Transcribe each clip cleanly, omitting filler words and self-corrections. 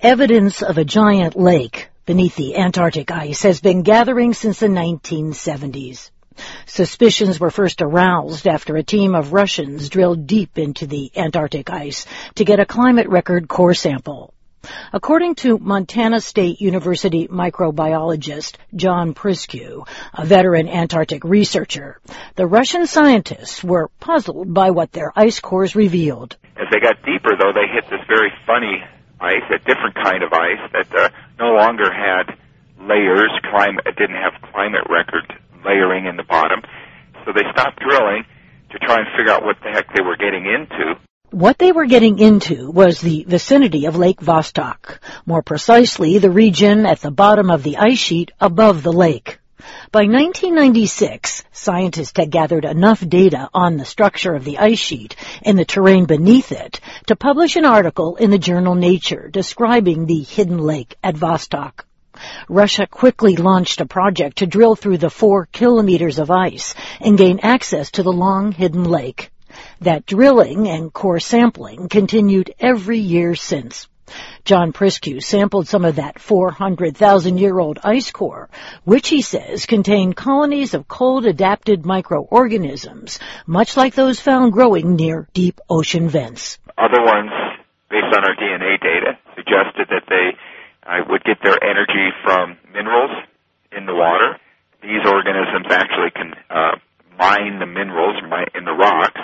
Evidence of a giant lake beneath the Antarctic ice has been gathering since the 1970s. Suspicions were first aroused after a team of Russians drilled deep into the Antarctic ice to get a climate record core sample. According to Montana State University microbiologist John Priscu, a veteran Antarctic researcher, the Russian scientists were puzzled by what their ice cores revealed. As they got deeper, though, they hit this very funny ice, a different kind of ice that no longer had layers. It didn't have climate record layering in the bottom. So they stopped drilling to try and figure out what the heck they were getting into. What they were getting into was the vicinity of Lake Vostok, more precisely the region at the bottom of the ice sheet above the lake. By 1996, scientists had gathered enough data on the structure of the ice sheet and the terrain beneath it to publish an article in the journal Nature describing the hidden lake at Vostok. Russia quickly launched a project to drill through the 4 kilometers of ice and gain access to the long hidden lake. That drilling and core sampling continued every year since. John Priscu sampled some of that 400,000-year-old ice core, which he says contained colonies of cold-adapted microorganisms, much like those found growing near deep ocean vents. Other ones, based on our DNA data, suggested that they would get their energy from minerals in the water. These organisms actually can mine the minerals in the rocks,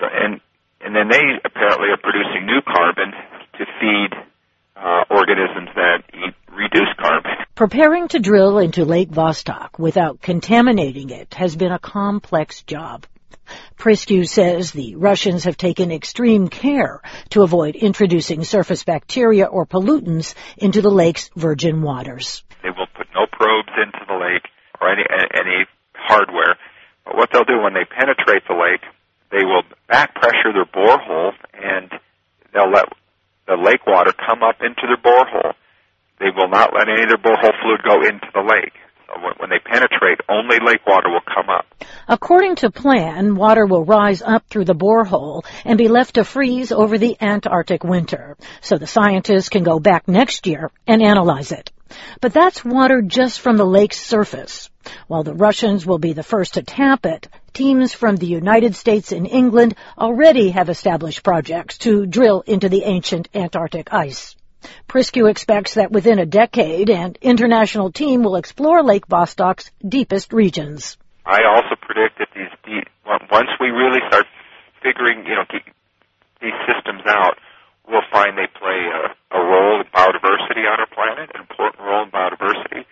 and then they apparently are producing new carbon to feed organisms that eat reduced carbon. Preparing to drill into Lake Vostok without contaminating it has been a complex job. Priscu says the Russians have taken extreme care to avoid introducing surface bacteria or pollutants into the lake's virgin waters. They will put no probes into the lake or any hardware. But what they'll do when they penetrate the lake, they will back pressure their borehole, and they'll let the lake water come up into their borehole. They will not let any of their borehole fluid go into the lake. So when they penetrate, only lake water will come up. According to plan, water will rise up through the borehole and be left to freeze over the Antarctic winter, so the scientists can go back next year and analyze it. But that's water just from the lake's surface. While the Russians will be the first to tap it, teams from the United States and England already have established projects to drill into the ancient Antarctic ice. Priscu expects that within a decade, an international team will explore Lake Vostok's deepest regions. I also predict that once we really start figuring, these systems out, we'll find they play a role in biodiversity on our planet, an important role in biodiversity,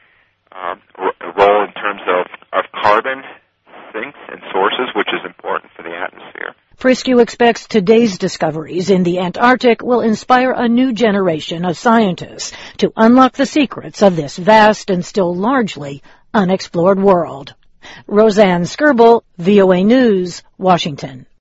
a role in terms of carbon sinks and sources, which is important for the atmosphere. Priscu expects today's discoveries in the Antarctic will inspire a new generation of scientists to unlock the secrets of this vast and still largely unexplored world. Roseanne Skirble, VOA News, Washington.